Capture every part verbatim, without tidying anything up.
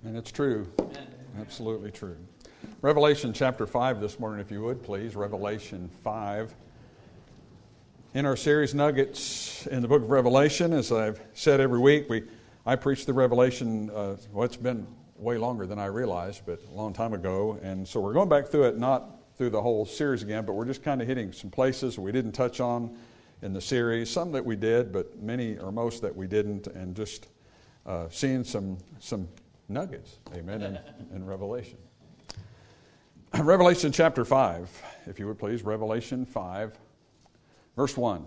And it's true. Absolutely true. Revelation chapter five this morning, if you would, please. Revelation five. In our series, Nuggets in the book of Revelation, as I've said every week, we I preach the Revelation, uh, well, it's been way longer than I realized, but a long time ago. And so we're going back through it, not through the whole series again, but we're just kind of hitting some places we didn't touch on in the series. Some that we did, but many or most that we didn't, and just uh, seeing some some nuggets, amen, in, in Revelation. Revelation chapter five, if you would please, Revelation five, verse one.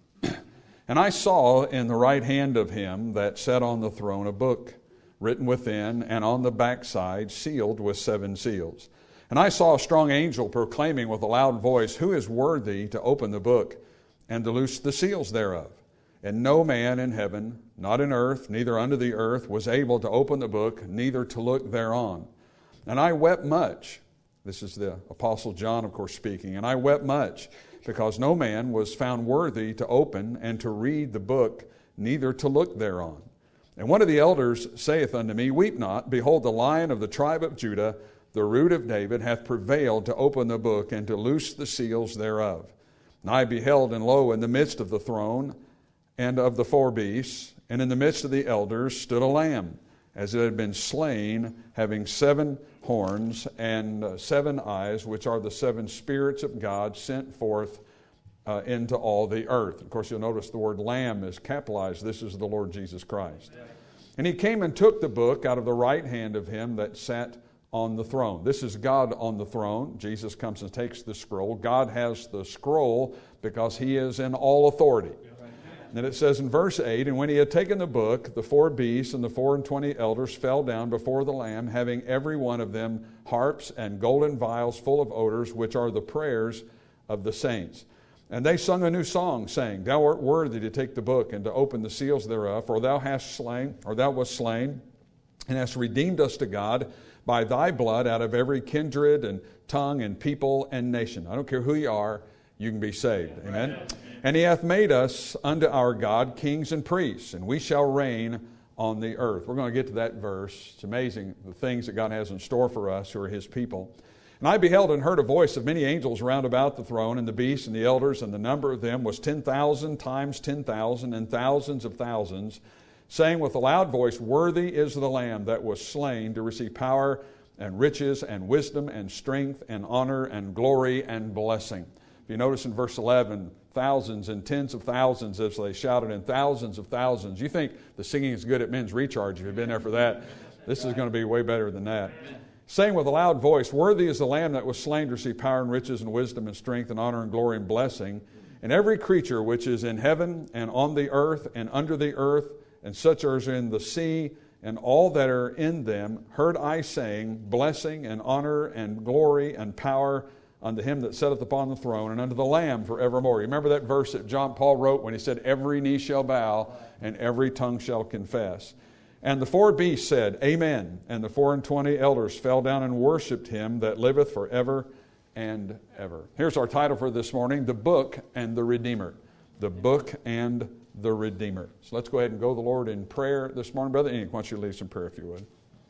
And I saw in the right hand of him that sat on the throne a book written within, and on the backside sealed with seven seals. And I saw a strong angel proclaiming with a loud voice, Who is worthy to open the book and to loose the seals thereof? And no man in heaven, not in earth, neither under the earth, was able to open the book, neither to look thereon. And I wept much. This is the Apostle John, of course, speaking. And I wept much, because no man was found worthy to open and to read the book, neither to look thereon. And one of the elders saith unto me, Weep not, behold, the Lion of the tribe of Judah, the root of David, hath prevailed to open the book and to loose the seals thereof. And I beheld, and lo, in the midst of the throne and of the four beasts, and in the midst of the elders stood a lamb, as it had been slain, having seven horns and uh, seven eyes, which are the seven spirits of God sent forth uh, into all the earth. Of course, you'll notice the word lamb is capitalized. This is the Lord Jesus Christ. Amen. And he came and took the book out of the right hand of him that sat on the throne. This is God on the throne. Jesus comes and takes the scroll. God has the scroll because he is in all authority. And then it says in verse eight, And when he had taken the book, the four beasts and the four and twenty elders fell down before the Lamb, having every one of them harps and golden vials full of odors, which are the prayers of the saints. And they sung a new song, saying, Thou art worthy to take the book and to open the seals thereof, for thou hast slain, or thou wast slain, and hast redeemed us to God by thy blood out of every kindred and tongue and people and nation. I don't care who you are, you can be saved. Amen. Amen. And he hath made us unto our God kings and priests, and we shall reign on the earth. We're going to get to that verse. It's amazing the things that God has in store for us who are his people. And I beheld and heard a voice of many angels round about the throne, and the beasts and the elders, and the number of them was ten thousand times ten thousand, and thousands of thousands, saying with a loud voice, Worthy is the Lamb that was slain to receive power and riches and wisdom and strength and honor and glory and blessing. If you notice in verse eleven, thousands and tens of thousands as they shouted, and thousands of thousands. You think the singing is good at Men's Recharge if you've been there for that. This is going to be way better than that. Saying with a loud voice, Worthy is the Lamb that was slain to receive power and riches and wisdom and strength and honor and glory and blessing. And every creature which is in heaven and on the earth and under the earth, and such as are in the sea, and all that are in them, heard I saying, Blessing and honor and glory and power unto him that sitteth upon the throne, and unto the Lamb forevermore. You remember that verse that John Paul wrote when he said, Every knee shall bow, and every tongue shall confess. And the four beasts said, Amen. And the four and twenty elders fell down and worshipped him that liveth forever and ever. Here's our title for this morning, The Book and the Redeemer. The Book and the Redeemer. So let's go ahead and go to the Lord in prayer this morning. Brother Enoch, why don't you lead some prayer if you would.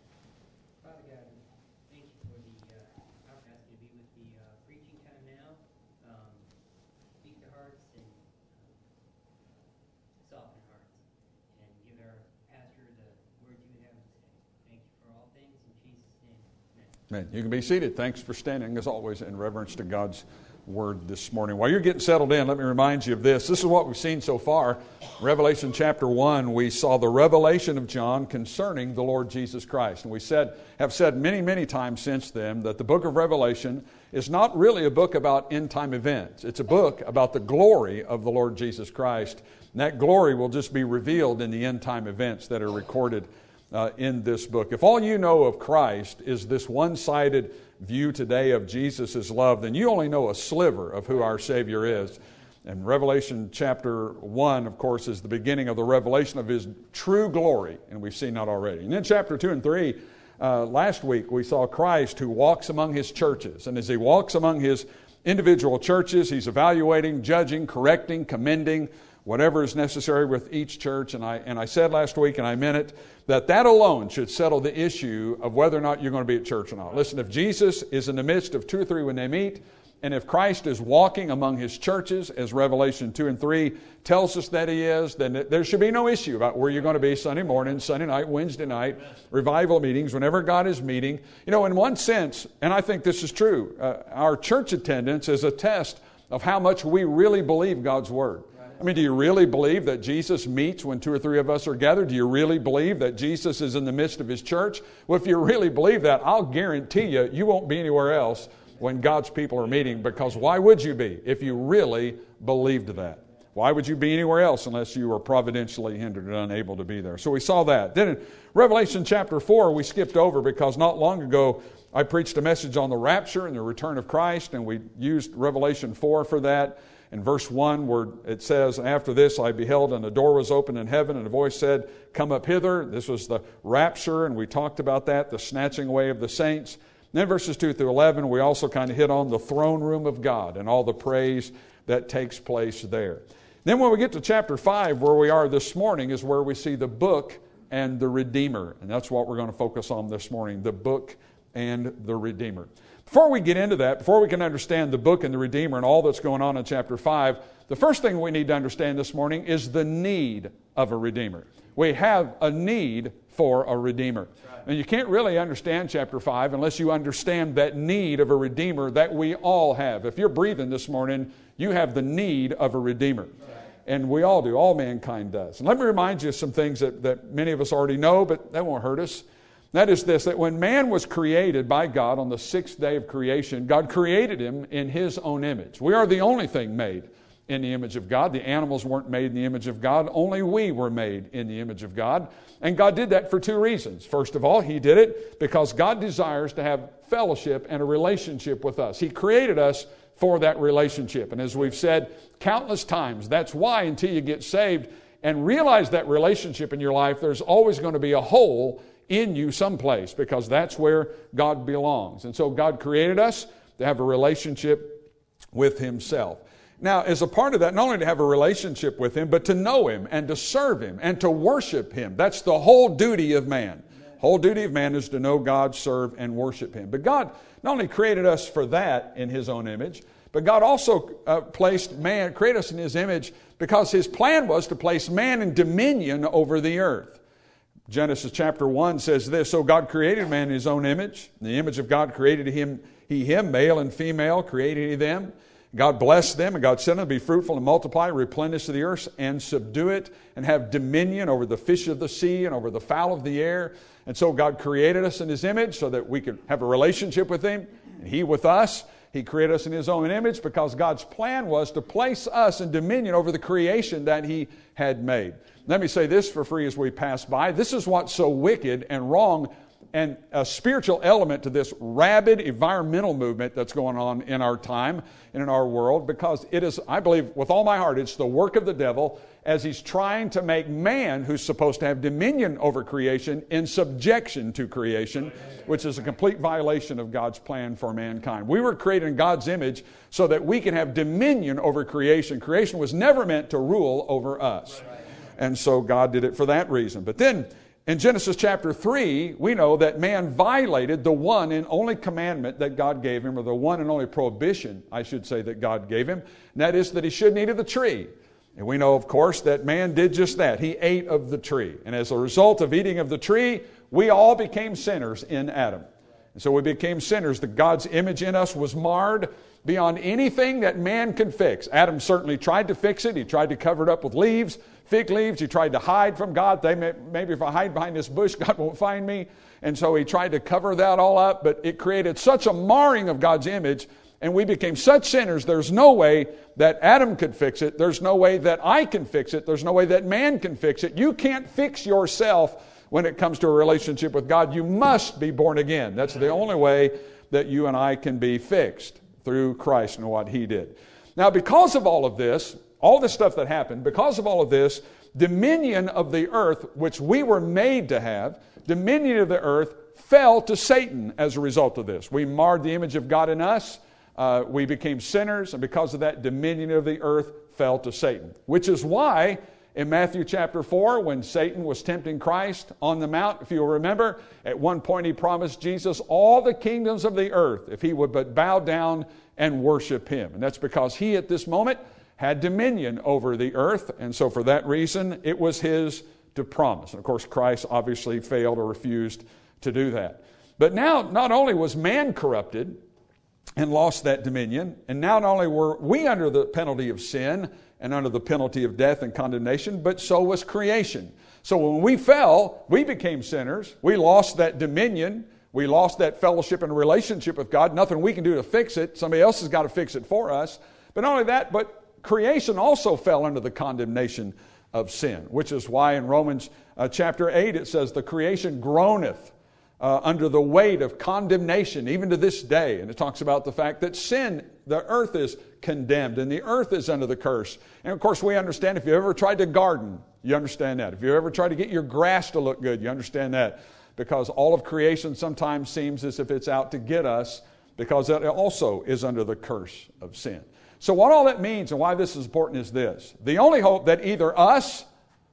Amen. You can be seated. Thanks for standing, as always, in reverence to God's Word this morning. While you're getting settled in, let me remind you of this. This is what we've seen so far. Revelation chapter one, we saw the revelation of John concerning the Lord Jesus Christ. And we said, have said many, many times since then that the book of Revelation is not really a book about end-time events. It's a book about the glory of the Lord Jesus Christ. And that glory will just be revealed in the end-time events that are recorded Uh, in this book. If all you know of Christ is this one-sided view today of Jesus' love, then you only know a sliver of who our Savior is. And Revelation chapter one, of course, is the beginning of the revelation of his true glory, and we've seen that already. And then chapter two and three, uh, last week we saw Christ who walks among his churches. And as he walks among his individual churches, he's evaluating, judging, correcting, commending whatever is necessary with each church. And I, and I said last week, and I meant it, that that alone should settle the issue of whether or not you're going to be at church or not. Listen, if Jesus is in the midst of two or three when they meet, and if Christ is walking among His churches, as Revelation two and three tells us that He is, then there should be no issue about where you're going to be Sunday morning, Sunday night, Wednesday night, revival meetings, whenever God is meeting. You know, in one sense, and I think this is true, uh, our church attendance is a test of how much we really believe God's Word. I mean, do you really believe that Jesus meets when two or three of us are gathered? Do you really believe that Jesus is in the midst of His church? Well, if you really believe that, I'll guarantee you, you won't be anywhere else when God's people are meeting, because why would you be if you really believed that? Why would you be anywhere else unless you were providentially hindered and unable to be there? So we saw that. Then in Revelation chapter four, we skipped over because not long ago I preached a message on the rapture and the return of Christ, and we used Revelation four for that. In verse one, where it says, after this I beheld, and the door was opened in heaven, and a voice said, come up hither. This was the rapture, and we talked about that, the snatching away of the saints. And then verses two through eleven, we also kind of hit on the throne room of God and all the praise that takes place there. Then when we get to chapter five, where we are this morning, is where we see the book and the Redeemer. And that's what we're going to focus on this morning, the book and the Redeemer. Before we get into that, before we can understand the book and the Redeemer and all that's going on in chapter five, the first thing we need to understand this morning is the need of a Redeemer. We have a need for a Redeemer. And you can't really understand chapter five unless you understand that need of a Redeemer that we all have. If you're breathing this morning, you have the need of a Redeemer. And we all do. All mankind does. And let me remind you of some things that, that many of us already know, but that won't hurt us. That is this, that when man was created by God on the sixth day of creation, God created him in His own image. We are the only thing made in the image of God. The animals weren't made in the image of God. Only we were made in the image of God. And God did that for two reasons. First of all, He did it because God desires to have fellowship and a relationship with us. He created us for that relationship. And as we've said countless times, that's why until you get saved and realize that relationship in your life, there's always going to be a hole in you someplace, because that's where God belongs. And so God created us to have a relationship with Himself. Now, as a part of that, not only to have a relationship with Him, but to know Him and to serve Him and to worship Him. That's the whole duty of man. The whole duty of man is to know God, serve, and worship Him. But God not only created us for that in His own image, but God also uh, placed man, created us in His image because His plan was to place man in dominion over the earth. Genesis chapter one says this, so God created man in His own image. In the image of God created him, He him, male and female, created He them. God blessed them, and God said them to be fruitful and multiply, replenish the earth, and subdue it, and have dominion over the fish of the sea and over the fowl of the air. And so God created us in His image so that we could have a relationship with Him, and He with us. He created us in His own image because God's plan was to place us in dominion over the creation that He had made. Let me say this for free as we pass by. This is what's so wicked and wrong, and a spiritual element to this rabid environmental movement that's going on in our time and in our world, because it is, I believe with all my heart, it's the work of the devil as he's trying to make man, who's supposed to have dominion over creation, in subjection to creation, which is a complete violation of God's plan for mankind. We were created in God's image so that we can have dominion over creation. Creation was never meant to rule over us. And so God did it for that reason. But then in Genesis chapter three, we know that man violated the one and only commandment that God gave him, or the one and only prohibition, I should say, that God gave him. And that is that he shouldn't eat of the tree. And we know, of course, that man did just that. He ate of the tree. And as a result of eating of the tree, we all became sinners in Adam. And so we became sinners. The God's image in us was marred beyond anything that man could fix. Adam certainly tried to fix it. He tried to cover it up with leaves, fig leaves. He tried to hide from God. They may, maybe if I hide behind this bush, God won't find me. And so he tried to cover that all up, but it created such a marring of God's image, and we became such sinners, there's no way that Adam could fix it. There's no way that I can fix it. There's no way that man can fix it. You can't fix yourself when it comes to a relationship with God. You must be born again. That's the only way that you and I can be fixed, through Christ and what He did. Now, because of all of this, all this stuff that happened, because of all of this, dominion of the earth, which we were made to have, dominion of the earth fell to Satan as a result of this. We marred the image of God in us. Uh, we became sinners, and because of that, dominion of the earth fell to Satan, which is why in Matthew chapter four, when Satan was tempting Christ on the mount, if you'll remember, at one point he promised Jesus all the kingdoms of the earth if he would but bow down and worship him. And that's because he at this moment had dominion over the earth, and so for that reason it was his to promise. And of course Christ obviously failed or refused to do that. But now not only was man corrupted and lost that dominion, and not only were we under the penalty of sin and under the penalty of death and condemnation, but so was creation. So when we fell, we became sinners. We lost that dominion. We lost that fellowship and relationship with God. Nothing we can do to fix it. Somebody else has got to fix it for us. But not only that, but creation also fell under the condemnation of sin, which is why in Romans uh, chapter eight it says, the creation groaneth uh, under the weight of condemnation, even to this day. And it talks about the fact that sin, the earth is condemned and the earth is under the curse. And of course we understand, if you ever tried to garden, you understand that. If you ever tried to get your grass to look good, you understand that. Because all of creation sometimes seems as if it's out to get us, because that also is under the curse of sin. So what all that means and why this is important is this. The only hope that either us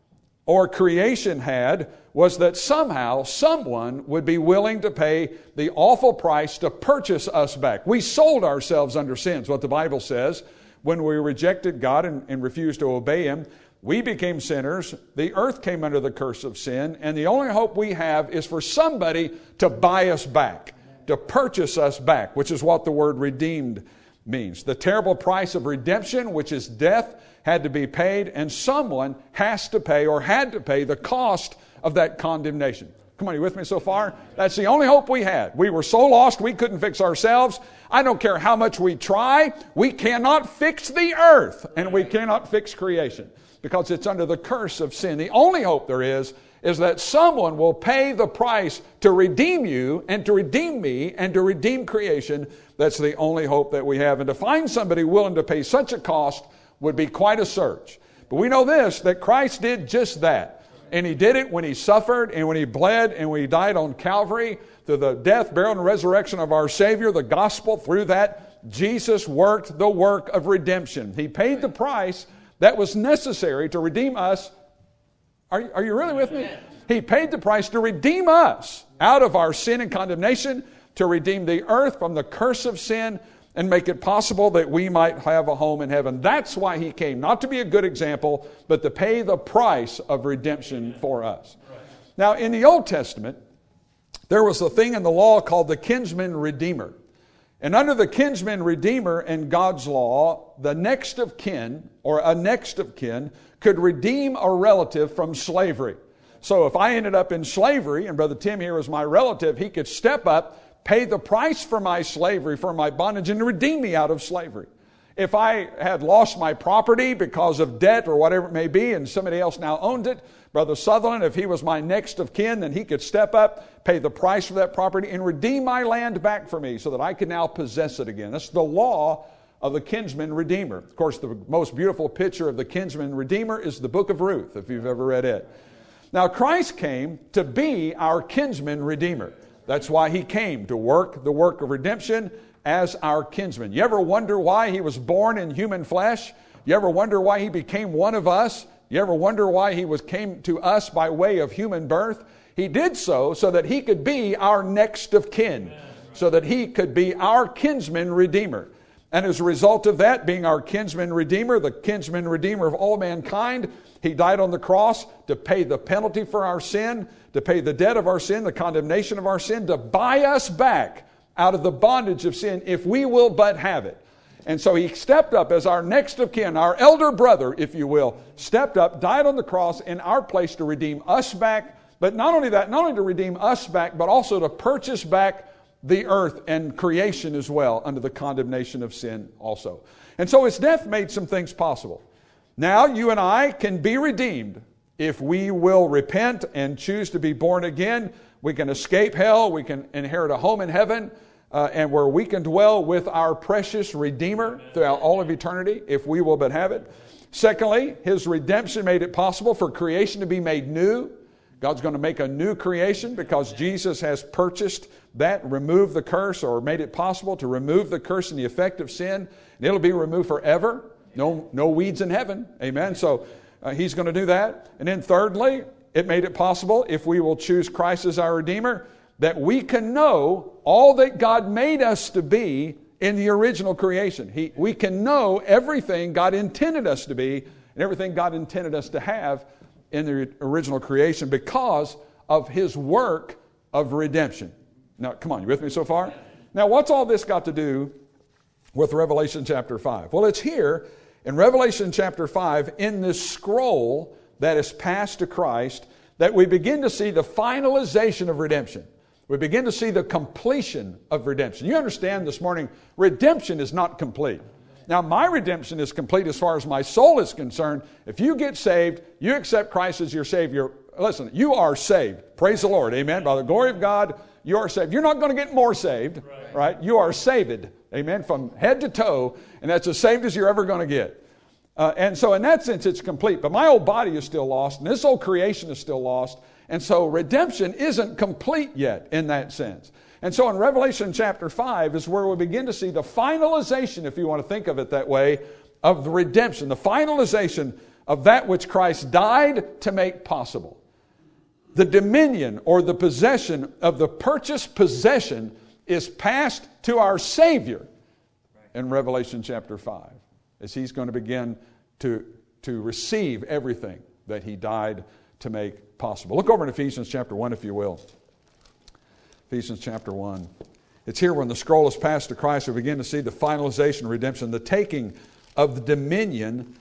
or creation had was that somehow someone would be willing to pay the awful price to purchase us back. We sold ourselves under sin, is what the Bible says. When we rejected God and, and refused to obey Him, we became sinners. The earth came under the curse of sin, and the only hope we have is for somebody to buy us back, to purchase us back, which is what the word redeemed means. The terrible price of redemption, which is death, had to be paid, and someone has to pay or had to pay the cost of that condemnation. Come on, are you with me so far? That's the only hope we had. We were so lost we couldn't fix ourselves. I don't care how much we try, we cannot fix the earth, and we cannot fix creation, because it's under the curse of sin. The only hope there is is that someone will pay the price to redeem you and to redeem me and to redeem creation. That's the only hope that we have. And to find somebody willing to pay such a cost would be quite a search. But we know this, that Christ did just that. And He did it when He suffered and when He bled and when He died on Calvary, through the death, burial, and resurrection of our Savior, the gospel. Through that, Jesus worked the work of redemption. He paid the price that was necessary to redeem us. Are, are you really with me? He paid the price to redeem us out of our sin and condemnation, to redeem the earth from the curse of sin, and make it possible that we might have a home in heaven. That's why He came, not to be a good example, but to pay the price of redemption for us. Now, in the Old Testament, there was a thing in the law called the kinsman redeemer. And under the kinsman redeemer in God's law, the next of kin, or a next of kin, could redeem a relative from slavery. So if I ended up in slavery, and Brother Tim here was my relative, he could step up, pay the price for my slavery, for my bondage, and redeem me out of slavery. If I had lost my property because of debt or whatever it may be, and somebody else now owned it, Brother Sutherland, if he was my next of kin, then he could step up, pay the price for that property, and redeem my land back for me so that I could now possess it again. That's the law of the kinsman redeemer. Of course, the most beautiful picture of the kinsman redeemer is the book of Ruth, if you've ever read it. Now, Christ came to be our kinsman redeemer. That's why He came, to work the work of redemption as our kinsman. You ever wonder why He was born in human flesh? You ever wonder why He became one of us? You ever wonder why He was came to us by way of human birth? He did so so that He could be our next of kin, so that He could be our kinsman redeemer. And as a result of that, being our kinsman redeemer, the kinsman redeemer of all mankind, He died on the cross to pay the penalty for our sin, to pay the debt of our sin, the condemnation of our sin, to buy us back out of the bondage of sin if we will but have it. And so He stepped up as our next of kin, our elder brother, if you will, stepped up, died on the cross in our place to redeem us back. But not only that, not only to redeem us back, but also to purchase back the earth and creation as well under the condemnation of sin also. And so His death made some things possible. Now you and I can be redeemed if we will repent and choose to be born again. We can escape hell. We can inherit a home in heaven, uh, and where we can dwell with our precious Redeemer throughout all of eternity if we will but have it. Secondly, His redemption made it possible for creation to be made new. God's going to make a new creation because Jesus has purchased that, removed the curse, or made it possible to remove the curse and the effect of sin. And it'll be removed forever. No, no weeds in heaven. Amen. So uh, He's going to do that. And then thirdly, it made it possible, if we will choose Christ as our Redeemer, that we can know all that God made us to be in the original creation. He, we can know everything God intended us to be and everything God intended us to have in the original creation because of His work of redemption. Now, come on, you with me so far? Now, what's all this got to do with Revelation chapter five? Well, it's here in Revelation chapter five in this scroll that is passed to Christ that we begin to see the finalization of redemption. We begin to see the completion of redemption. You understand this morning, redemption is not complete. Now, my redemption is complete as far as my soul is concerned. If you get saved, you accept Christ as your Savior. Listen, you are saved. Praise the Lord. Amen. By the glory of God, you are saved. You're not going to get more saved, right? right? You are saved. Amen. From head to toe. And that's as saved as you're ever going to get. Uh, and so in that sense, it's complete. But my old body is still lost. And this old creation is still lost. And so redemption isn't complete yet in that sense. And so in Revelation chapter five is where we begin to see the finalization, if you want to think of it that way, of the redemption. The finalization of that which Christ died to make possible. The dominion or the possession of the purchased possession is passed to our Savior in Revelation chapter five. As He's going to begin to, to receive everything that He died to make possible. Look over in Ephesians chapter one, if you will. Ephesians chapter one. It's here when the scroll is passed to Christ, we begin to see the finalization, redemption, the taking of the dominion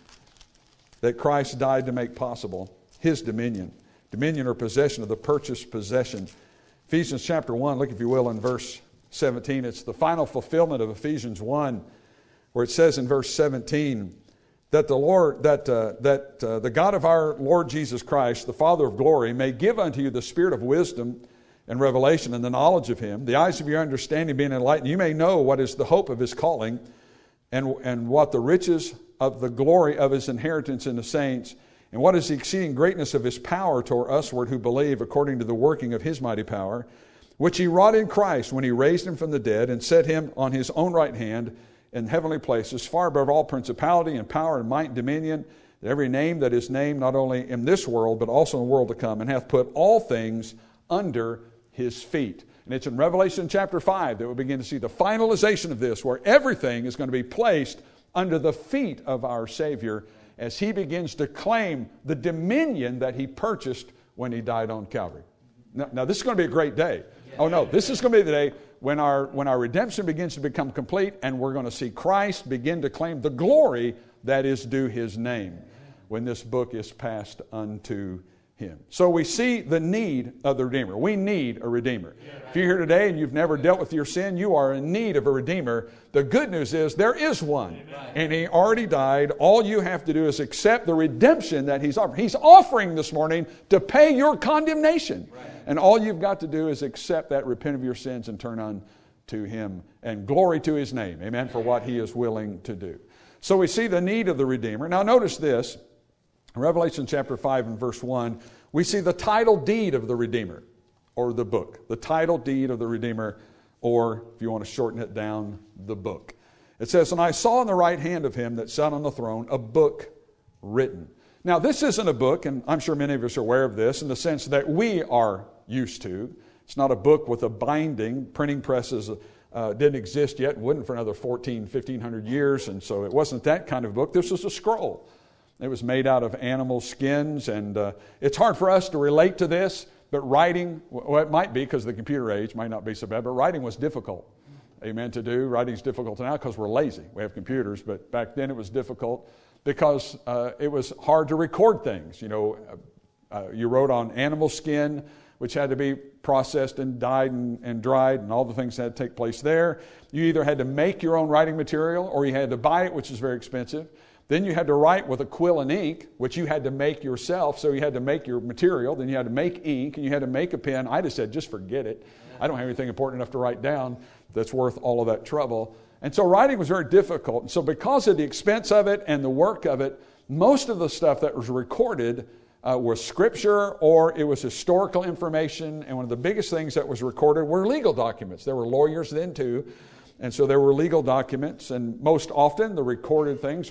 that Christ died to make possible. His dominion. Dominion or possession of the purchased possession. Ephesians chapter one, look if you will in verse seventeen. It's the final fulfillment of Ephesians one, where it says in verse seventeen that the Lord, that uh, that uh, the God of our Lord Jesus Christ, the Father of glory, may give unto you the spirit of wisdom and revelation and the knowledge of Him, the eyes of your understanding being enlightened, you may know what is the hope of His calling, and and what the riches of the glory of His inheritance in the saints, and what is the exceeding greatness of His power toward usward who believe, according to the working of His mighty power, which He wrought in Christ when He raised Him from the dead and set Him on His own right hand in heavenly places, far above all principality and power and might and dominion, every name that is named not only in this world but also in the world to come, and hath put all things under His feet. And it's in Revelation chapter five that we begin to see the finalization of this, where everything is going to be placed under the feet of our Savior as He begins to claim the dominion that He purchased when He died on Calvary. Now, now this is going to be a great day. Oh no, this is going to be the day when our, when our redemption begins to become complete, and we're going to see Christ begin to claim the glory that is due His name when this book is passed unto Him. So we see the need of the Redeemer. We need a Redeemer. If you're here today and you've never dealt with your sin, you are in need of a Redeemer. The good news is there is one, and He already died. All you have to do is accept the redemption that He's offering. He's offering this morning to pay your condemnation. And all you've got to do is accept that, repent of your sins, and turn on to Him. And glory to His name, amen, for what He is willing to do. So we see the need of the Redeemer. Now notice this. In Revelation chapter five and verse one, we see the title deed of the Redeemer, or the book. The title deed of the Redeemer, or if you want to shorten it down, the book. It says, and I saw in the right hand of Him that sat on the throne a book written. Now this isn't a book, and I'm sure many of us are aware of this, in the sense that we are used to. It's not a book with a binding. Printing presses uh, didn't exist yet, and wouldn't for another fourteen, fifteen hundred years, and so it wasn't that kind of book. This was a scroll. It was made out of animal skins, and uh, it's hard for us to relate to this, but writing, well, it might be because the computer age might not be so bad, but writing was difficult, amen, to do. Writing's difficult now because we're lazy. We have computers, but back then it was difficult because uh, it was hard to record things. You know, uh, you wrote on animal skin, which had to be processed and dyed and, and dried, and all the things that had to take place there. You either had to make your own writing material, or you had to buy it, which is very expensive. Then you had to write with a quill and ink, which you had to make yourself. So you had to make your material. Then you had to make ink, and you had to make a pen. I just said, just forget it. I don't have anything important enough to write down that's worth all of that trouble. And so writing was very difficult. And so because of the expense of it and the work of it, most of the stuff that was recorded uh, was scripture, or it was historical information. And one of the biggest things that was recorded were legal documents. There were lawyers then too. And so there were legal documents, and most often the recorded things, or the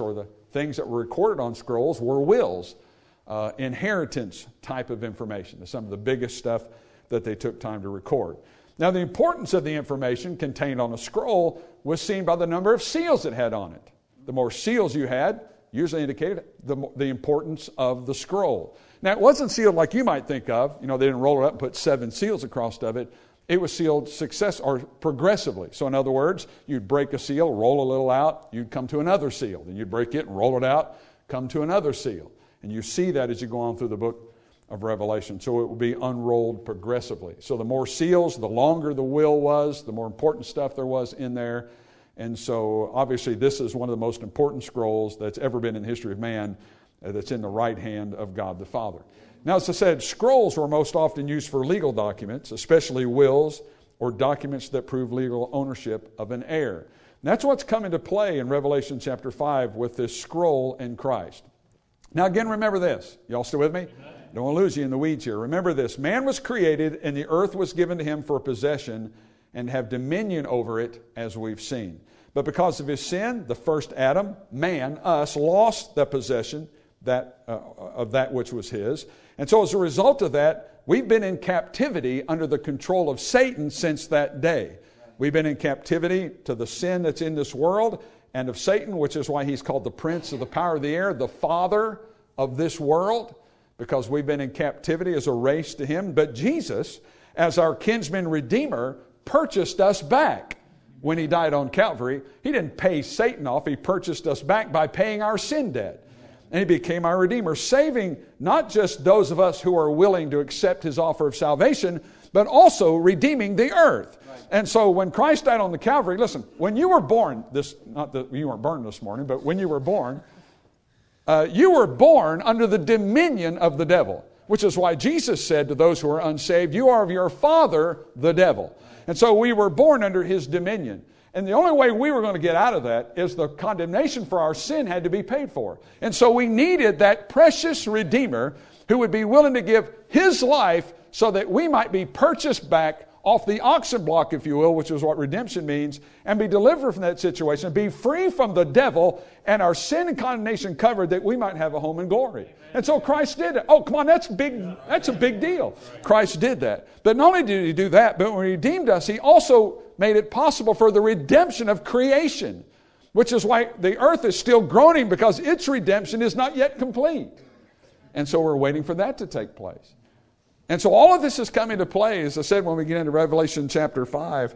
things that were recorded on scrolls were wills, uh, inheritance type of information. Some of the biggest stuff that they took time to record. Now, the importance of the information contained on a scroll was seen by the number of seals it had on it. The more seals you had, usually indicated the, the importance of the scroll. Now, it wasn't sealed like you might think of. You know, they didn't roll it up and put seven seals across of it. It was sealed success or progressively. So in other words, you'd break a seal, roll a little out, you'd come to another seal. Then you'd break it and roll it out, come to another seal. And you see that as you go on through the book of Revelation. So it will be unrolled progressively. So the more seals, the longer the will was, the more important stuff there was in there. And so obviously this is one of the most important scrolls that's ever been in the history of man, uh, that's in the right hand of God the Father. Now, as I said, scrolls were most often used for legal documents, especially wills or documents that prove legal ownership of an heir. And that's what's come into play in Revelation chapter five with this scroll in Christ. Now, again, remember this. Y'all still with me? Amen. Don't want to lose you in the weeds here. Remember this. Man was created and the earth was given to him for possession and have dominion over it, as we've seen. But because of his sin, the first Adam, man, us, lost the possession that uh, of that which was his. And so as a result of that, we've been in captivity under the control of Satan since that day. We've been in captivity to the sin that's in this world and of Satan, which is why he's called the prince of the power of the air, the father of this world, because we've been in captivity as a race to him. But Jesus, as our kinsman redeemer, purchased us back when he died on Calvary. He didn't pay Satan off. He purchased us back by paying our sin debt. And he became our Redeemer, saving not just those of us who are willing to accept his offer of salvation, but also redeeming the earth. Right. And so when Christ died on the Calvary, listen, when you were born, this not that you weren't born this morning, but when you were born, uh, you were born under the dominion of the devil, which is why Jesus said to those who are unsaved, you are of your father, the devil. And so we were born under his dominion. And the only way we were going to get out of that is the condemnation for our sin had to be paid for. And so we needed that precious Redeemer who would be willing to give his life so that we might be purchased back off the auction block, if you will, which is what redemption means, and be delivered from that situation, be free from the devil and our sin and condemnation covered, that we might have a home in glory. And so Christ did it. Oh, come on, that's big. That's a big deal. Christ did that. But not only did he do that, but when he redeemed us, he also made it possible for the redemption of creation, which is why the earth is still groaning, because its redemption is not yet complete. And so we're waiting for that to take place. And so all of this is coming to play, as I said, when we get into Revelation chapter five,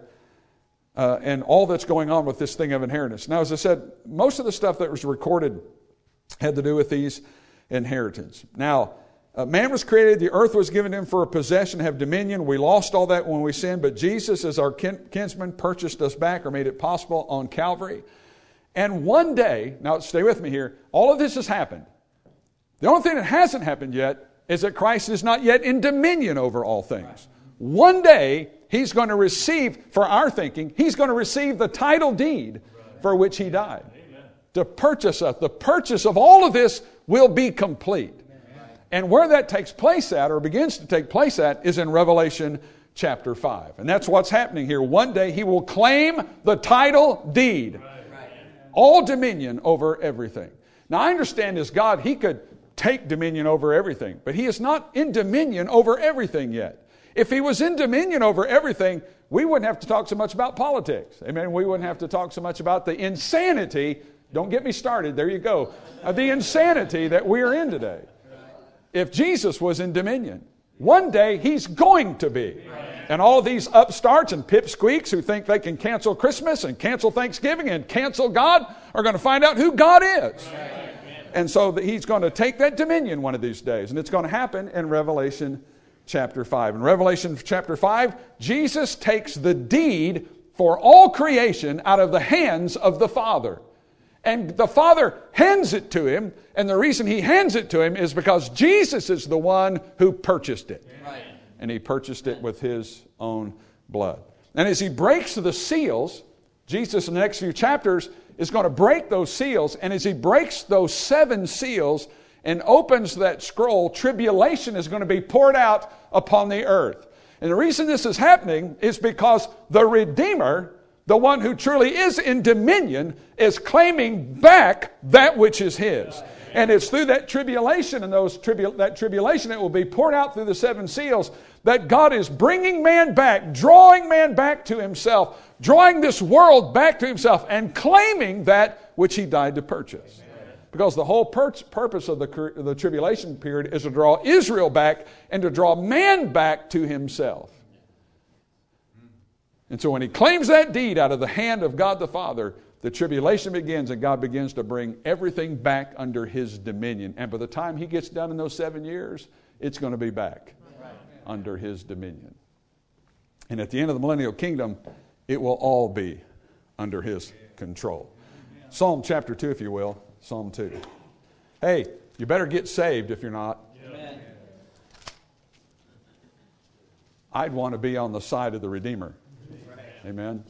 uh, and all that's going on with this thing of inheritance. Now, as I said, most of the stuff that was recorded had to do with these inheritance. Now, uh, man was created, the earth was given him for a possession, have dominion. We lost all that when we sinned, but Jesus, as our kin- kinsman, purchased us back or made it possible on Calvary. And one day, now stay with me here, all of this has happened. The only thing that hasn't happened yet is that Christ is not yet in dominion over all things. One day, he's going to receive, for our thinking, he's going to receive the title deed for which he died. Amen. To purchase us. The purchase of all of this will be complete. Amen. And where that takes place at, or begins to take place at, is in Revelation chapter five. And that's what's happening here. One day, he will claim the title deed. Right. All dominion over everything. Now, I understand as God, he could take dominion over everything. But he is not in dominion over everything yet. If he was in dominion over everything, we wouldn't have to talk so much about politics. Amen. We wouldn't have to talk so much about the insanity. Don't get me started. There you go. Uh, the insanity that we are in today. If Jesus was in dominion, one day he's going to be. And all these upstarts and pipsqueaks who think they can cancel Christmas and cancel Thanksgiving and cancel God are going to find out who God is. And so he's going to take that dominion one of these days. And it's going to happen in Revelation chapter five. In Revelation chapter five, Jesus takes the deed for all creation out of the hands of the Father. And the Father hands it to him. And the reason he hands it to him is because Jesus is the one who purchased it. Right. And he purchased it with his own blood. And as he breaks the seals, Jesus in the next few chapters is going to break those seals. And as he breaks those seven seals and opens that scroll, tribulation is going to be poured out upon the earth. And the reason this is happening is because the Redeemer, The one who truly is in dominion is claiming back that which is his. And it's through that tribulation and those tribu- that tribulation that will be poured out through the seven seals that God is bringing man back, drawing man back to himself, drawing this world back to himself, and claiming that which he died to purchase. Because the whole pur- purpose of the, the tribulation period is to draw Israel back and to draw man back to himself. And so when he claims that deed out of the hand of God the Father, the tribulation begins and God begins to bring everything back under his dominion. And by the time he gets done in those seven years, it's going to be back under his dominion. And at the end of the millennial kingdom, it will all be under his control. Psalm chapter two, if you will. Psalm two. Hey, you better get saved if you're not. Amen. I'd want to be on the side of the Redeemer. Amen.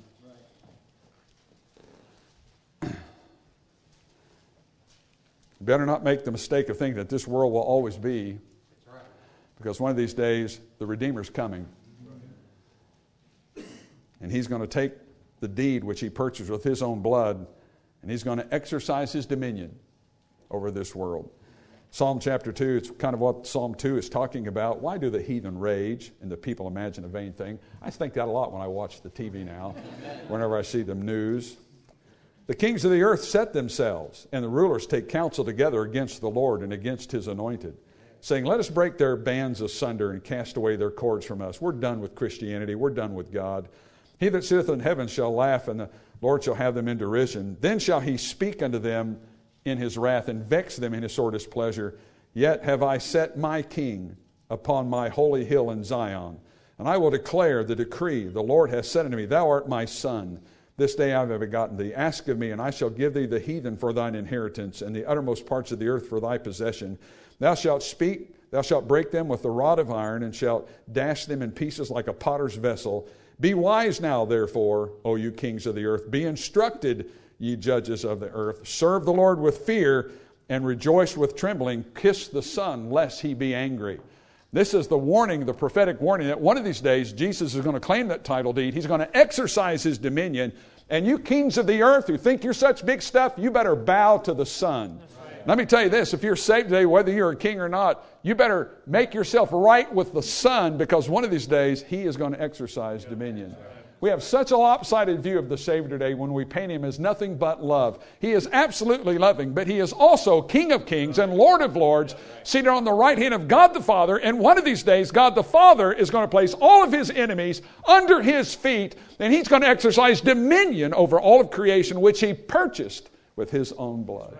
Better not make the mistake of thinking that this world will always be, because one of these days the Redeemer's coming. And he's going to take the deed which he purchased with his own blood, and he's going to exercise his dominion over this world. Psalm chapter two, it's kind of what Psalm two is talking about. Why do the heathen rage and the people imagine a vain thing? I think that a lot when I watch the T V now, whenever I see the news. The kings of the earth set themselves, and the rulers take counsel together against the Lord and against his anointed, saying, let us break their bands asunder and cast away their cords from us. We're done with Christianity. We're done with God. He that sitteth in heaven shall laugh, and the Lord shall have them in derision. Then shall he speak unto them in his wrath, and vex them in his sore displeasure. Yet have I set my king upon my holy hill in Zion, and I will declare the decree. The Lord hath said unto me, thou art my son. This day I have begotten thee. Ask of me, and I shall give thee the heathen for thine inheritance, and the uttermost parts of the earth for thy possession. Thou shalt speak, thou shalt break them with the rod of iron, and shalt dash them in pieces like a potter's vessel. Be wise now, therefore, O you kings of the earth. Be instructed, ye judges of the earth. Serve the Lord with fear, and rejoice with trembling. Kiss the Son, lest he be angry. This is the warning, the prophetic warning, that one of these days Jesus is going to claim that title deed. He's going to exercise his dominion. And you kings of the earth who think you're such big stuff, you better bow to the Son. Right. Let me tell you this, if you're saved today, whether you're a king or not, you better make yourself right with the Son, because one of these days he is going to exercise dominion. We have such a lopsided view of the Savior today when we paint him as nothing but love. He is absolutely loving, but he is also King of kings and Lord of lords, seated on the right hand of God the Father. And one of these days, God the Father is going to place all of his enemies under his feet, and he's going to exercise dominion over all of creation, which he purchased with his own blood.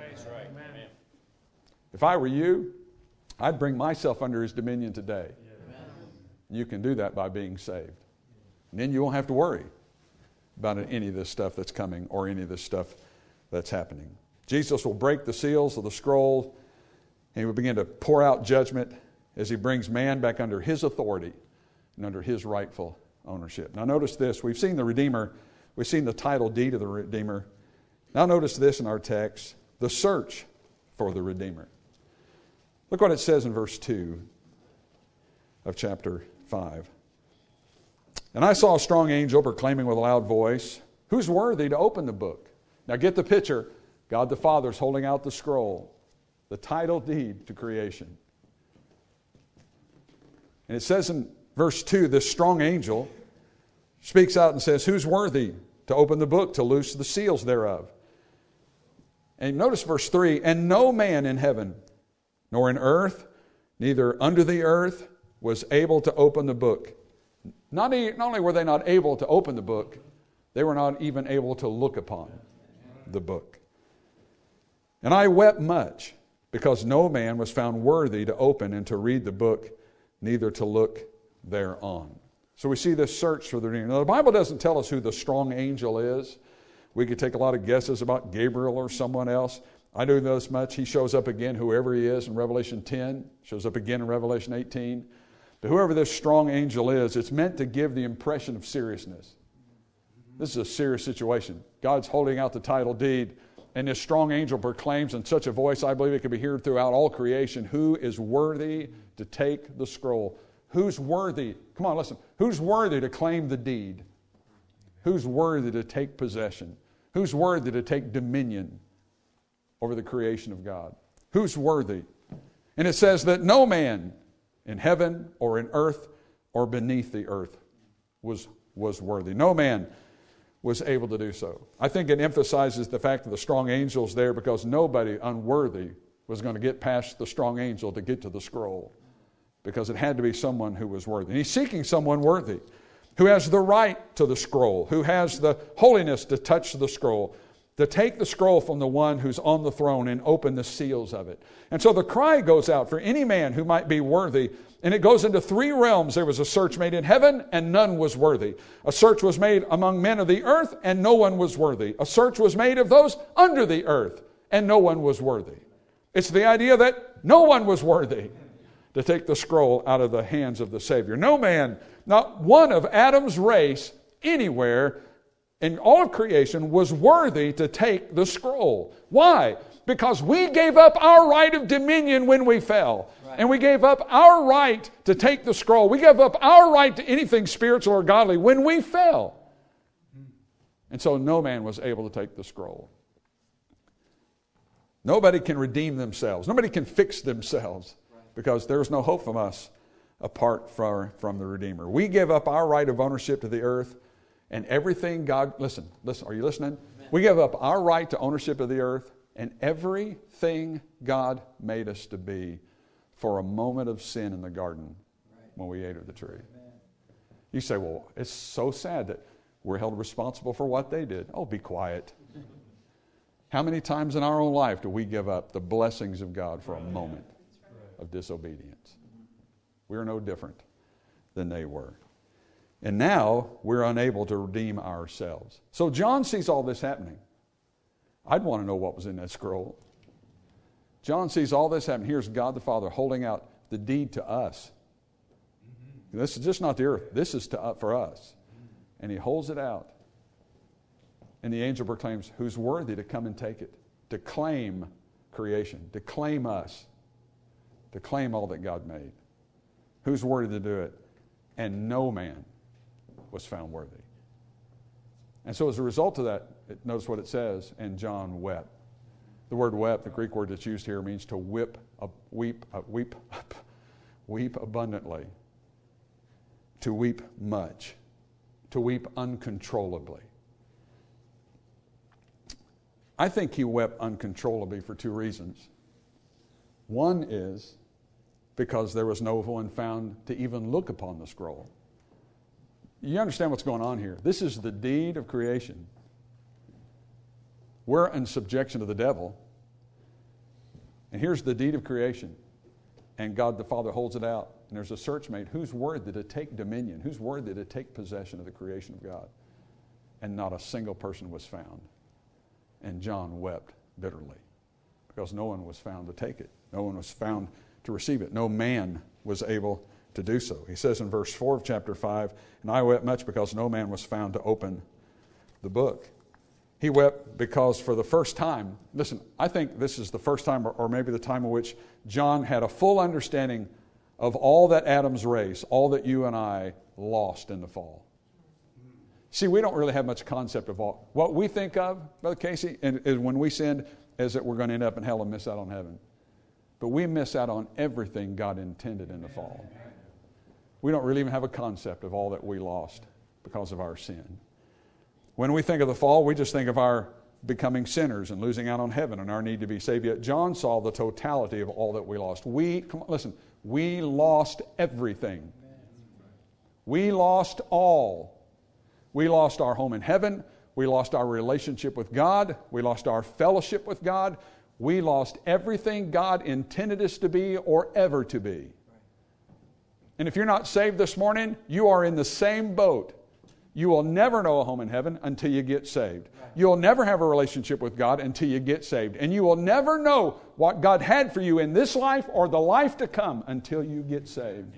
If I were you, I'd bring myself under his dominion today. You can do that by being saved. And then you won't have to worry about any of this stuff that's coming or any of this stuff that's happening. Jesus will break the seals of the scroll, and he will begin to pour out judgment as he brings man back under his authority and under his rightful ownership. Now notice this. We've seen the Redeemer. We've seen the title deed of the Redeemer. Now notice this in our text, the search for the Redeemer. Look what it says in verse two of chapter five. And I saw a strong angel proclaiming with a loud voice, who's worthy to open the book? Now get the picture. God the Father is holding out the scroll, the title deed to creation. And it says in verse two, this strong angel speaks out and says, who's worthy to open the book, to loose the seals thereof? And notice verse three, and no man in heaven, nor in earth, neither under the earth, was able to open the book. Not, not only were they not able to open the book, they were not even able to look upon the book. And I wept much, because no man was found worthy to open and to read the book, neither to look thereon. So we see this search for the Redeemer. Now the Bible doesn't tell us who the strong angel is. We could take a lot of guesses about Gabriel or someone else. I do this much. He shows up again, whoever he is, in Revelation ten, shows up again in Revelation eighteen. But whoever this strong angel is, it's meant to give the impression of seriousness. This is a serious situation. God's holding out the title deed, and this strong angel proclaims in such a voice, I believe it can be heard throughout all creation, who is worthy to take the scroll? Who's worthy? Come on, listen. Who's worthy to claim the deed? Who's worthy to take possession? Who's worthy to take dominion over the creation of God? Who's worthy? And it says that no man in heaven or in earth or beneath the earth was, was worthy. No man was able to do so. I think it emphasizes the fact of the strong angels there, because nobody unworthy was going to get past the strong angel to get to the scroll, because it had to be someone who was worthy. And he's seeking someone worthy, who has the right to the scroll, who has the holiness to touch the scroll, to take the scroll from the one who's on the throne and open the seals of it. And so the cry goes out for any man who might be worthy, and it goes into three realms. There was a search made in heaven, and none was worthy. A search was made among men of the earth, and no one was worthy. A search was made of those under the earth, and no one was worthy. It's the idea that no one was worthy to take the scroll out of the hands of the Savior. No man, not one of Adam's race anywhere in all of creation was worthy to take the scroll. Why? Because we gave up our right of dominion when we fell. Right. And we gave up our right to take the scroll. We gave up our right to anything spiritual or godly when we fell. And so no man was able to take the scroll. Nobody can redeem themselves. Nobody can fix themselves, because there's no hope from us apart from, from the Redeemer. We give up our right of ownership to the earth, and everything God, listen, listen, are you listening? Amen. We give up our right to ownership of the earth and everything God made us to be for a moment of sin in the garden right. when we ate of the tree. Amen. You say, well, it's so sad that we're held responsible for what they did. Oh, be quiet. How many times in our own life do we give up the blessings of God for a moment of disobedience? We're no different than they were. And now we're unable to redeem ourselves. So John sees all this happening. I'd want to know what was in that scroll. John sees all this happening. Here's God the Father holding out the deed to us. This is just not the earth. This is to, uh, for us. And he holds it out. And the angel proclaims, who's worthy to come and take it, to claim creation, to claim us, to claim all that God made. Who's worthy to do it? And no man was found worthy. And so as a result of that, notice what it says, and John wept. The word wept, the Greek word that's used here, means to whip, uh, weep, uh, weep, weep abundantly, to weep much, to weep uncontrollably. I think he wept uncontrollably for two reasons. One is because there was no one found to even look upon the scroll. You understand what's going on here? This is the deed of creation. We're in subjection to the devil. And here's the deed of creation. And God the Father holds it out. And there's a search made. Who's worthy to take dominion? Who's worthy to take possession of the creation of God? And not a single person was found. And John wept bitterly because no one was found to take it. No one was found to receive it. No man was able to do so. He says in verse four of chapter five, and I wept much because no man was found to open the book. He wept because for the first time, listen, I think this is the first time, or, or maybe the time in which John had a full understanding of all that Adam's race, all that you and I lost in the fall. See, we don't really have much concept of all. What we think of, Brother Casey, is when we sin, is that we're going to end up in hell and miss out on heaven. But we miss out on everything God intended in the fall. We don't really even have a concept of all that we lost because of our sin. When we think of the fall, we just think of our becoming sinners and losing out on heaven and our need to be saved. Yet John saw the totality of all that we lost. We, come on, listen, we lost everything. We lost all. We lost our home in heaven. We lost our relationship with God. We lost our fellowship with God. We lost everything God intended us to be or ever to be. And if you're not saved this morning, you are in the same boat. You will never know a home in heaven until you get saved. You'll never have a relationship with God until you get saved. And you will never know what God had for you in this life or the life to come until you get saved.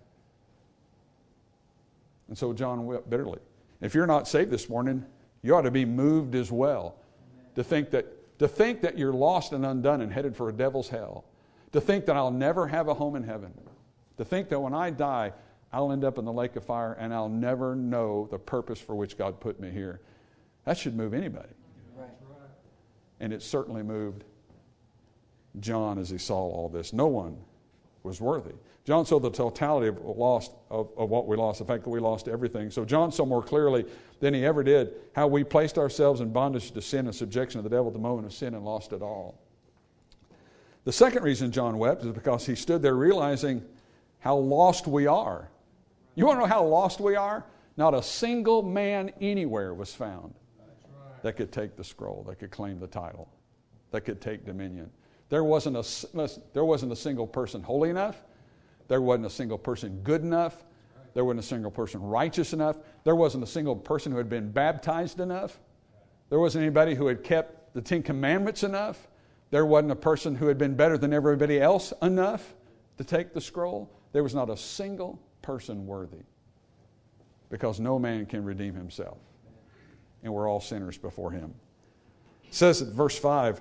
And so John wept bitterly. If you're not saved this morning, you ought to be moved as well. To think that to think that you're lost and undone and headed for a devil's hell. To think that I'll never have a home in heaven. To think that when I die, I'll end up in the lake of fire, and I'll never know the purpose for which God put me here. That should move anybody. Right. And it certainly moved John as he saw all this. No one was worthy. John saw the totality of, lost, of, of what we lost, the fact that we lost everything. So John saw more clearly than he ever did how we placed ourselves in bondage to sin and subjection to the devil at the moment of sin and lost it all. The second reason John wept is because he stood there realizing how lost we are. You want to know how lost we are? Not a single man anywhere was found that could take the scroll, that could claim the title, that could take dominion. There wasn't a, there wasn't a single person holy enough. There wasn't a single person good enough. There wasn't a single person righteous enough. There wasn't a single person who had been baptized enough. There wasn't anybody who had kept the Ten Commandments enough. There wasn't a person who had been better than everybody else enough to take the scroll. There was not a single person worthy, because no man can redeem himself. And we're all sinners before him. It says at verse five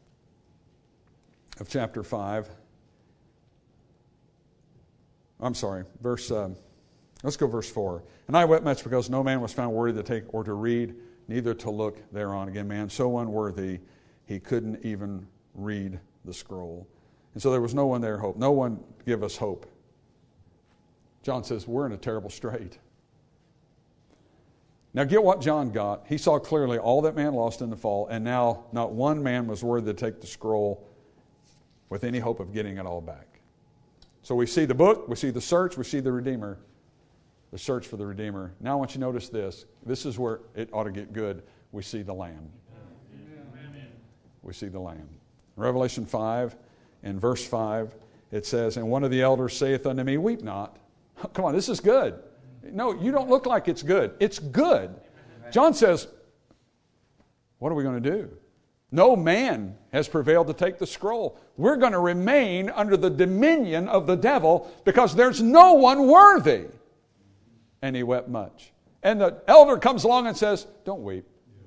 of chapter five, I'm sorry, verse, um, let's go verse four. And I wept much because no man was found worthy to take or to read, neither to look thereon. Again, man so unworthy, he couldn't even read the scroll. And so there was no one there hope. No one to give us hope. John says, we're in a terrible strait. Now get what John got. He saw clearly all that man lost in the fall, and now not one man was worthy to take the scroll with any hope of getting it all back. So we see the book, we see the search, we see the Redeemer, the search for the Redeemer. Now I want you to notice this. This is where it ought to get good. We see the Lamb. Amen. We see the Lamb. In Revelation five, in verse five, it says, and one of the elders saith unto me, weep not. Come on, this is good. No, you don't look like it's good. It's good. John says, what are we going to do? No man has prevailed to take the scroll. We're going to remain under the dominion of the devil because there's no one worthy. And he wept much. And the elder comes along and says, don't weep.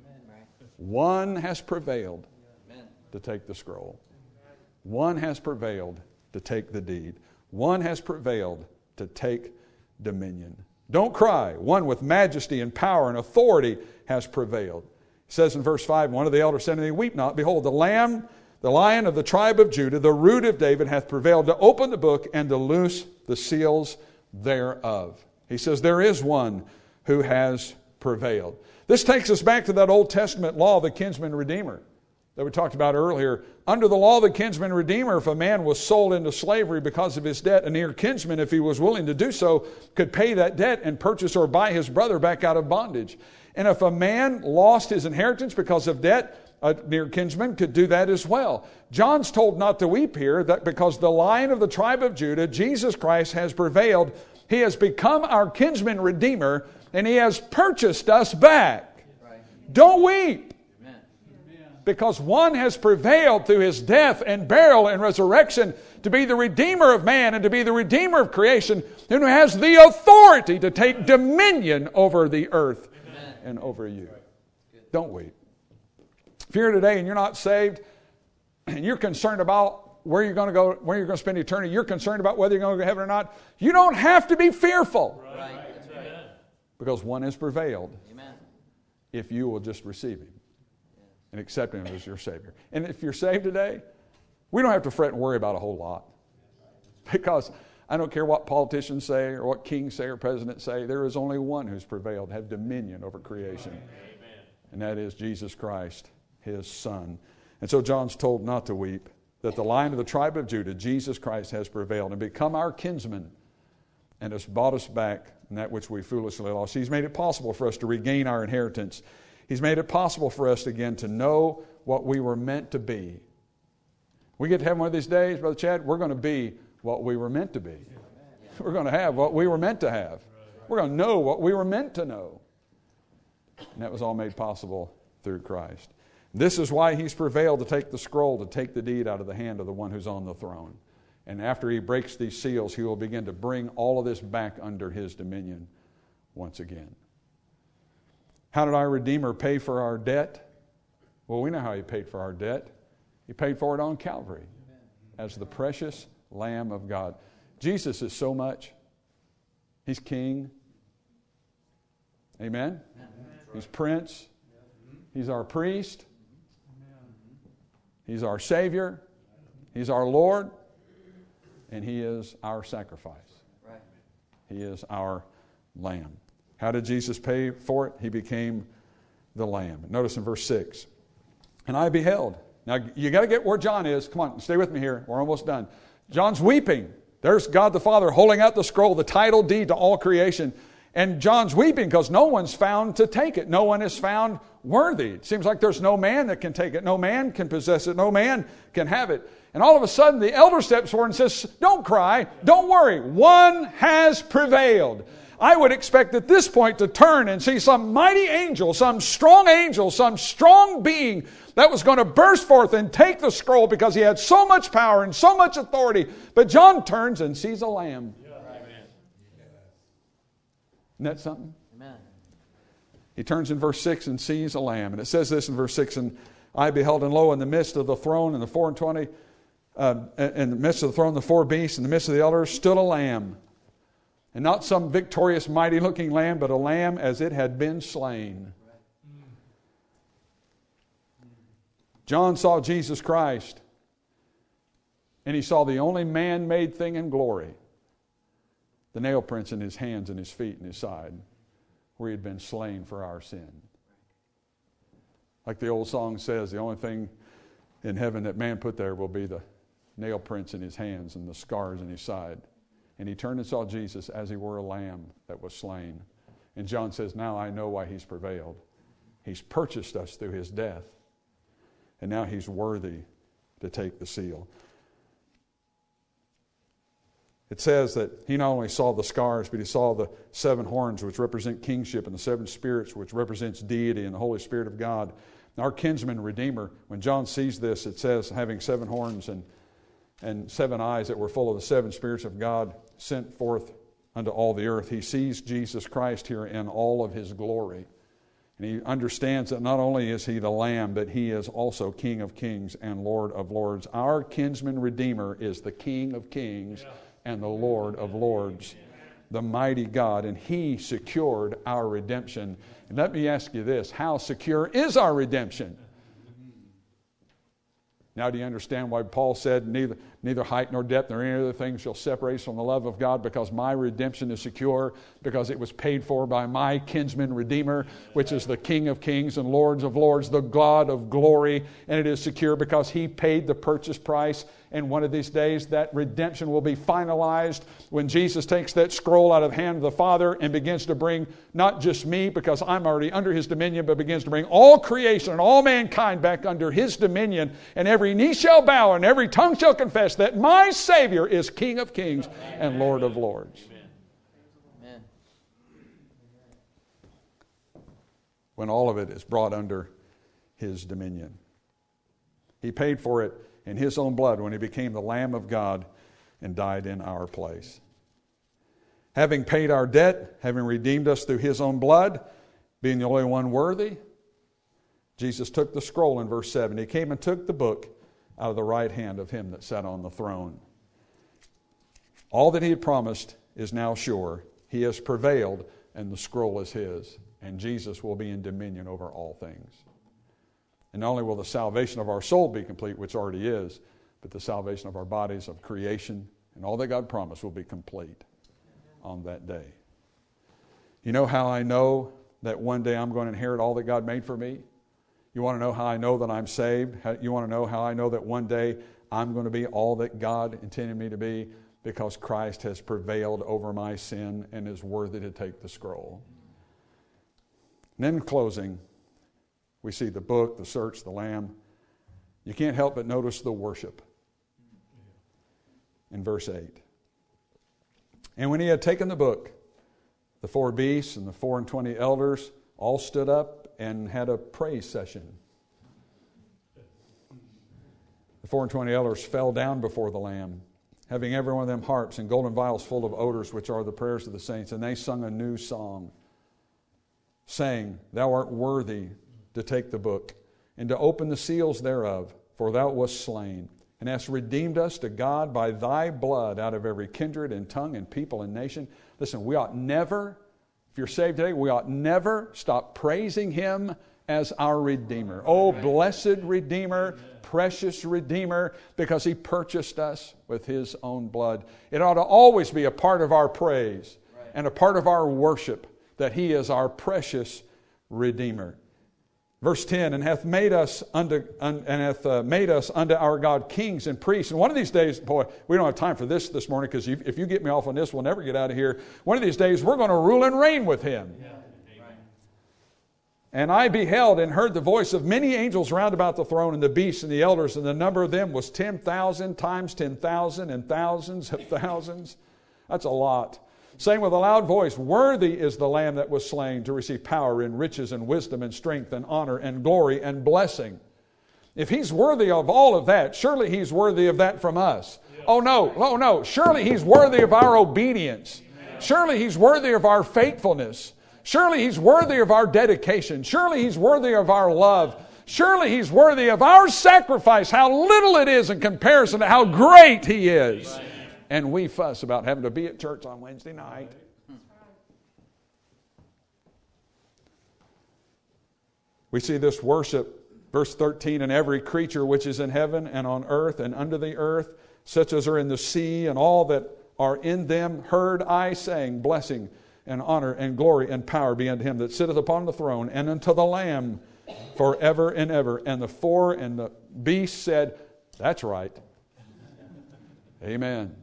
One has prevailed to take the scroll. One has prevailed to take the deed. One has prevailed to take dominion. Don't cry. One with majesty and power and authority has prevailed. It says in verse five, one of the elders said to me, weep not. Behold, the Lamb, the Lion of the tribe of Judah, the Root of David, hath prevailed to open the book and to loose the seals thereof. He says there is one who has prevailed. This takes us back to that Old Testament law, the kinsman redeemer, that we talked about earlier. Under the law of the kinsman redeemer, if a man was sold into slavery because of his debt, a near kinsman, if he was willing to do so, could pay that debt and purchase or buy his brother back out of bondage. And if a man lost his inheritance because of debt, a near kinsman could do that as well. John's told not to weep here, that because the Lion of the tribe of Judah, Jesus Christ, has prevailed. He has become our kinsman redeemer, and he has purchased us back. Right. Don't weep. Amen. Because one has prevailed through his death and burial and resurrection to be the Redeemer of man and to be the Redeemer of creation, and who has the authority to take dominion over the earth. Amen. And over you. Don't weep. If you're here today and you're not saved, and you're concerned about where you're going to go, where you're going to spend eternity, you're concerned about whether you're going to go to heaven or not, you don't have to be fearful. Right. That's right. Because one has prevailed. Amen. If you will just receive him and accept him as your Savior. And if you're saved today, we don't have to fret and worry about a whole lot. Because I don't care what politicians say or what kings say or presidents say, there is only one who's prevailed, have dominion over creation. Amen. And that is Jesus Christ, his Son. And so John's told not to weep, that the Lion of the tribe of Judah, Jesus Christ, has prevailed and become our kinsman and has bought us back in that which we foolishly lost. He's made it possible for us to regain our inheritance. He's made it possible for us again to know what we were meant to be. We get to heaven one of these days, Brother Chad, we're going to be what we were meant to be. We're going to have what we were meant to have. We're going to know what we were meant to know. And that was all made possible through Christ. This is why he's prevailed to take the scroll, to take the deed out of the hand of the one who's on the throne. And after he breaks these seals, he will begin to bring all of this back under his dominion once again. How did our Redeemer pay for our debt? Well, we know how he paid for our debt. He paid for it on Calvary as the precious Lamb of God. Jesus is so much. He's king. Amen? He's prince. He's our priest. He's our Savior. He's our Lord. And He is our sacrifice. He is our Lamb. How did Jesus pay for it? He became the Lamb. Notice in verse six. And I beheld. Now, you got to get where John is. Come on, stay with me here. We're almost done. John's weeping. There's God the Father holding out the scroll, the title deed to all creation. And John's weeping because no one's found to take it. No one is found worthy. It seems like there's no man that can take it. No man can possess it. No man can have it. And all of a sudden, the elder steps forward and says, don't cry. Don't worry. One has prevailed. I would expect at this point to turn and see some mighty angel, some strong angel, some strong being that was going to burst forth and take the scroll because he had so much power and so much authority. But John turns and sees a lamb. Yeah. Isn't that something? Amen. He turns in verse six and sees a lamb. And it says this in verse six, and I beheld, and lo, in the midst of the throne and the four and twenty, uh, in the midst of the throne, the four beasts, in the midst of the elders, stood a lamb. And not some victorious, mighty-looking lamb, but a lamb as it had been slain. John saw Jesus Christ, and he saw the only man-made thing in glory, the nail prints in his hands and his feet and his side, where he had been slain for our sin. Like the old song says, the only thing in heaven that man put there will be the nail prints in his hands and the scars in his side. And he turned and saw Jesus as he were a lamb that was slain. And John says, now I know why he's prevailed. He's purchased us through his death. And now he's worthy to take the seal. It says that he not only saw the scars, but he saw the seven horns, which represent kingship, and the seven spirits, which represents deity and the Holy Spirit of God. Our kinsman redeemer, when John sees this, it says, having seven horns and and seven eyes that were full of the seven spirits of God sent forth unto all the earth. He sees Jesus Christ here in all of his glory. And he understands that not only is he the Lamb, but he is also King of kings and Lord of lords. Our kinsman redeemer is the King of kings and the Lord of lords, the mighty God. And he secured our redemption. And let me ask you this, how secure is our redemption? Now do you understand why Paul said, neither, neither height nor depth nor any other thing shall separate us from the love of God, because my redemption is secure, because it was paid for by my kinsman redeemer, which is the King of kings and Lords of lords, the God of glory. And it is secure because he paid the purchase price. And one of these days that redemption will be finalized when Jesus takes that scroll out of the hand of the Father and begins to bring not just me, because I'm already under his dominion, but begins to bring all creation and all mankind back under his dominion. And every knee shall bow and every tongue shall confess that my Savior is King of kings and Lord of lords. Amen. When all of it is brought under his dominion. He paid for it in his own blood when he became the Lamb of God and died in our place. Having paid our debt, having redeemed us through his own blood, being the only one worthy, Jesus took the scroll in verse seven. He came and took the book out of the right hand of him that sat on the throne. All that he had promised is now sure. He has prevailed, and the scroll is his. And Jesus will be in dominion over all things. And not only will the salvation of our soul be complete, which already is, but the salvation of our bodies, of creation, and all that God promised will be complete on that day. You know how I know that one day I'm going to inherit all that God made for me? You want to know how I know that I'm saved? You want to know how I know that one day I'm going to be all that God intended me to be? Because Christ has prevailed over my sin and is worthy to take the scroll. And then in closing, we see the book, the search, the Lamb. You can't help but notice the worship in verse eight. And when he had taken the book, the four beasts and the four and twenty elders all stood up and had a praise session. The four and twenty elders fell down before the Lamb, having every one of them harps and golden vials full of odors, which are the prayers of the saints. And they sung a new song, saying, Thou art worthy to take the book and to open the seals thereof, for thou wast slain, and hast redeemed us to God by thy blood out of every kindred and tongue and people and nation. Listen, we ought never, if you're saved today, we ought never stop praising Him as our Redeemer. Oh, blessed Redeemer, precious Redeemer, because He purchased us with His own blood. It ought to always be a part of our praise and a part of our worship that He is our precious Redeemer. Verse ten, and hath made us unto un, and hath uh, made us unto our God kings and priests. And one of these days, boy, we don't have time for this this morning, because if you get me off on this, we'll never get out of here. One of these days, we're going to rule and reign with Him. Yeah. And I beheld and heard the voice of many angels round about the throne, and the beasts and the elders, and the number of them was ten thousand times ten thousand and thousands of thousands. That's a lot. Saying with a loud voice, worthy is the Lamb that was slain to receive power and riches and wisdom and strength and honor and glory and blessing. If He's worthy of all of that, surely He's worthy of that from us. Yeah. Oh no, oh no, surely He's worthy of our obedience. Amen. Surely He's worthy of our faithfulness. Surely He's worthy of our dedication. Surely He's worthy of our love. Surely He's worthy of our sacrifice, how little it is in comparison to how great He is. Right. And we fuss about having to be at church on Wednesday night. We see this worship, verse thirteen, and every creature which is in heaven and on earth and under the earth, such as are in the sea and all that are in them, heard I saying, blessing and honor and glory and power be unto Him that sitteth upon the throne and unto the Lamb forever and ever. And the four and the beast said, that's right. Amen.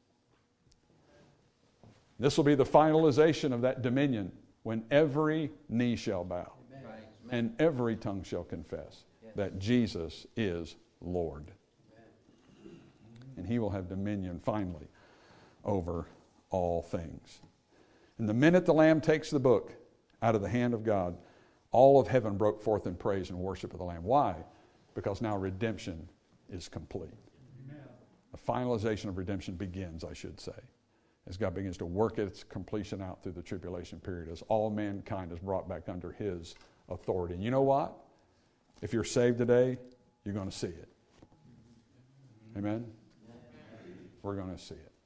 This will be the finalization of that dominion when every knee shall bow. Amen. And every tongue shall confess yes. that Jesus is Lord. Amen. And He will have dominion finally over all things. And the minute the Lamb takes the book out of the hand of God, all of heaven broke forth in praise and worship of the Lamb. Why? Because now redemption is complete. Amen. The finalization of redemption begins, I should say, as God begins to work its completion out through the tribulation period, as all mankind is brought back under His authority. And you know what? If you're saved today, you're going to see it. Amen? We're going to see it.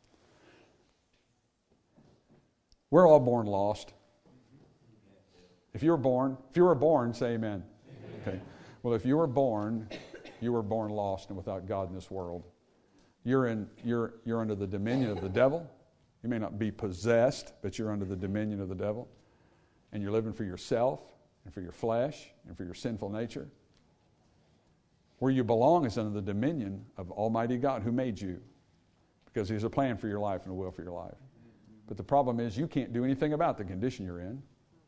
We're all born lost. If you were born, if you were born, say amen. Okay. Well, if you were born, you were born lost and without God in this world. You're in. You're you're under the dominion of the devil. You may not be possessed, but you're under the dominion of the devil, and you're living for yourself and for your flesh and for your sinful nature. Where you belong is under the dominion of Almighty God, who made you, because He has a plan for your life and a will for your life. But the problem is you can't do anything about the condition you're in.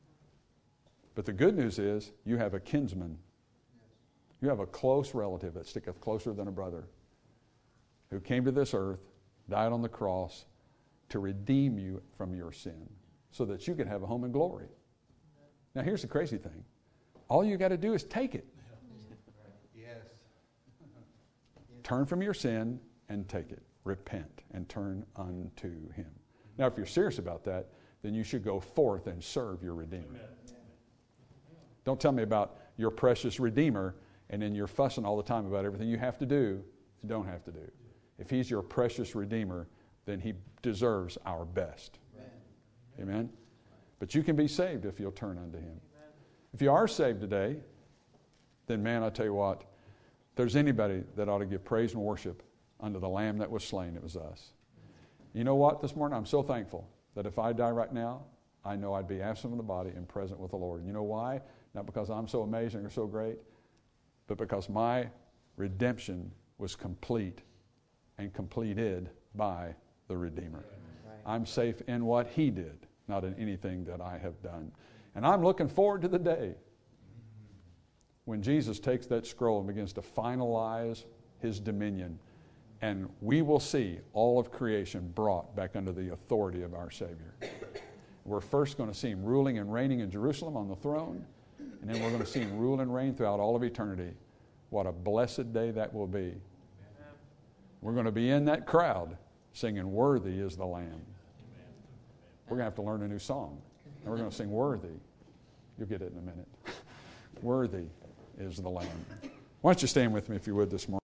But the good news is you have a kinsman. You have a close relative that sticketh closer than a brother, who came to this earth, died on the cross to redeem you from your sin so that you can have a home in glory. Now here's the crazy thing. All you got to do is take it. Yes. Turn from your sin and take it. Repent and turn unto Him. Now if you're serious about that, then you should go forth and serve your Redeemer. Amen. Don't tell me about your precious Redeemer and then you're fussing all the time about everything you have to do, you don't have to do. If He's your precious Redeemer, then He deserves our best. Amen. Amen? But you can be saved if you'll turn unto Him. Amen. If you are saved today, then man, I tell you what, if there's anybody that ought to give praise and worship unto the Lamb that was slain, it was us. You know what, this morning, I'm so thankful that if I die right now, I know I'd be absent from the body and present with the Lord. And you know why? Not because I'm so amazing or so great, but because my redemption was complete and completed by the Redeemer. Right. I'm safe in what He did, not in anything that I have done. And I'm looking forward to the day when Jesus takes that scroll and begins to finalize His dominion, and we will see all of creation brought back under the authority of our Savior. We're first going to see Him ruling and reigning in Jerusalem on the throne, and then we're going to see Him rule and reign throughout all of eternity. What a blessed day that will be. We're going to be in that crowd singing, "Worthy is the Lamb." We're going to have to learn a new song, and we're going to sing "Worthy." You'll get it in a minute. Worthy is the Lamb. Why don't you stand with me if you would this morning?